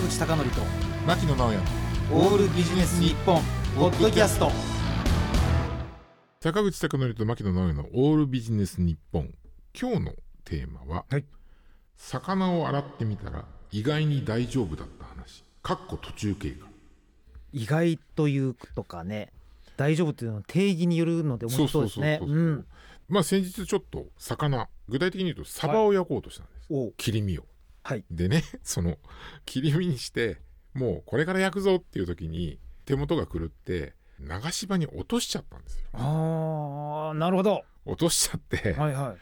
口貴教と牧野直哉オールビジネス日本ポッドキャスト。 坂口貴教と牧野直哉のオールビジネス日本。今日のテーマは、 はい、 魚を洗ってみたら意外に大丈夫だった話途中経過。 意外というとかね、大丈夫っていうのは定義によるので面白そうですね。 先日ちょっと魚、具体的に言うとサバを焼こうとしたんです、 はい、 切り身を、 はい、 でね、その切り身にしてもうこれから焼くぞっていう時に手元が狂って流し場に落としちゃったんですよ。 なるほど。 落としちゃって、 はいはい、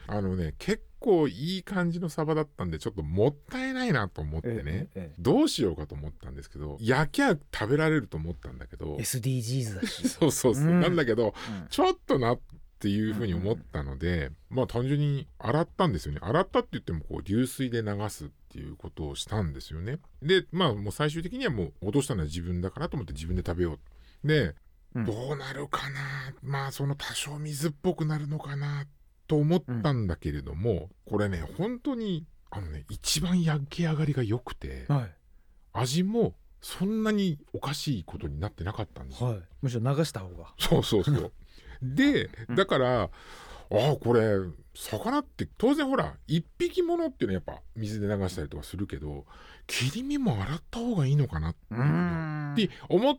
結構いい感じのサバだったんでちょっともったいないなと思ってね、どうしようかと思ったんですけど、焼きゃ食べられると思ったんだけど SDGs だしそう、なんだけど、ちょっとなっていうふうに思ったので、単純に洗ったんですよね。洗ったって言ってもこう流水で流すっていうことをしたんですよね。でもう最終的にはもう落としたのは自分だからと思って自分で食べよう。でどうなるかな、その多少水っぽくなるのかなと思ったんだけれども、これね本当に一番焼き上がりが良くて、味もそんなにおかしいことになってなかったんですよ、 むしろ流した方がそうで、だからこれ魚って当然ほら一匹ものっていうのはやっぱ水で流したりとかするけど、切り身も洗った方がいいのかなって思って、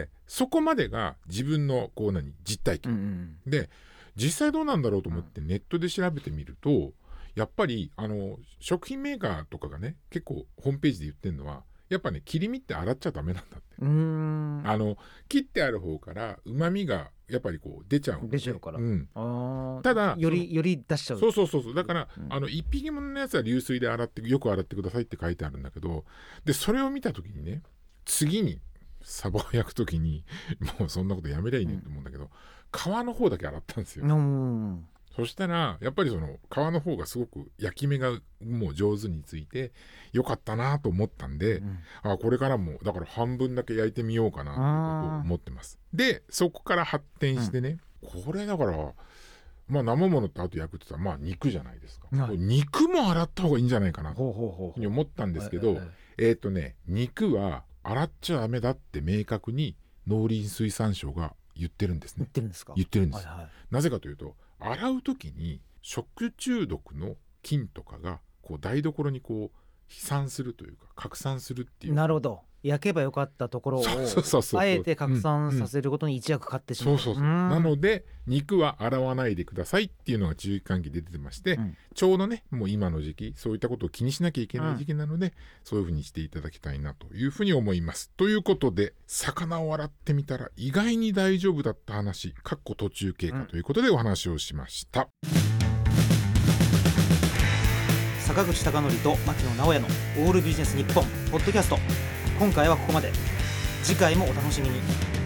そこまでが自分の実体験、で実際どうなんだろうと思ってネットで調べてみると、やっぱり食品メーカーとかがね結構ホームページで言ってるのは、やっぱね切り身って洗っちゃダメなんだって。切ってある方から旨味がやっぱりこう出ちゃうから、ただより出しちゃう。 そうだから、一匹もののやつは流水でよく洗ってくださいって書いてあるんだけど、でそれを見た時にね、次にサバを焼く時にもうそんなことやめりゃいいねと思うんだけど、皮の方だけ洗ったんですよ。そしたらやっぱりその皮の方がすごく焼き目がもう上手についてよかったなと思ったんで、これからもだから半分だけ焼いてみようかなということを思ってます。でそこから発展してね、これだから生物ってあと焼くって言ったら肉じゃないですか、肉も洗った方がいいんじゃないかなと思ったんですけど、肉は洗っちゃダメだって明確に農林水産省が言ってるんですね。言ってるんです、なぜかというと、洗う時に食中毒の菌とかがこう台所にこう飛散するというか拡散するっていう。 なるほど。焼けばよかったところをあえて拡散させることに一役買ってしまう。 なので肉は洗わないでくださいっていうのが注意喚起で出てまして、ちょうどねもう今の時期そういったことを気にしなきゃいけない時期なので、そういうふうにしていただきたいなというふうに思います。ということで、魚を洗ってみたら意外に大丈夫だった話途中経過ということでお話をしました。 坂口貴教と牧野直哉のオールビジネス日本ポッドキャスト。今回はここまで。次回もお楽しみに。